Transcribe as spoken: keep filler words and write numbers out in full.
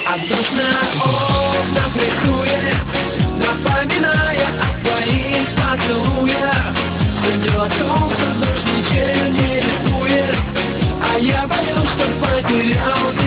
А дождь на окнах рисует, напоминая о своих поцелуях. Но дело в том, что дождь ничем не рискует, а я боюсь, что потерял